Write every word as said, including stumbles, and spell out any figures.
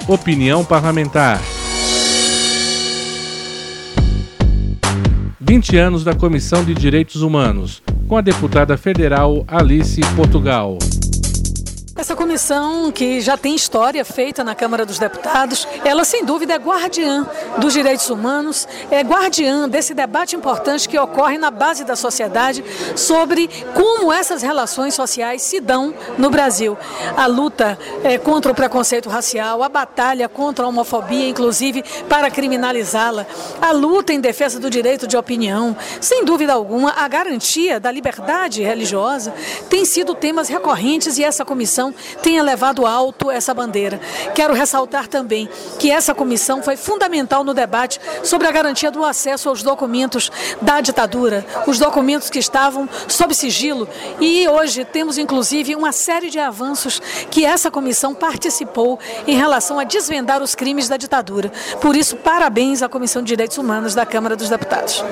Opinião Parlamentar. vinte anos da Comissão de Direitos Humanos, com a deputada federal Alice Portugal. Essa comissão, que já tem história feita na Câmara dos Deputados, ela sem dúvida é guardiã dos direitos humanos, é guardiã desse debate importante que ocorre na base da sociedade sobre como essas relações sociais se dão no Brasil. A luta é, contra o preconceito racial, a batalha contra a homofobia, inclusive para criminalizá-la, a luta em defesa do direito de opinião, sem dúvida alguma, a garantia da liberdade religiosa tem sido temas recorrentes e essa comissão tenha levado alto essa bandeira. Quero ressaltar também que essa comissão foi fundamental no debate sobre a garantia do acesso aos documentos da ditadura, os documentos que estavam sob sigilo, e hoje temos inclusive uma série de avanços que essa comissão participou em relação a desvendar os crimes da ditadura. Por isso, parabéns à Comissão de Direitos Humanos da Câmara dos Deputados.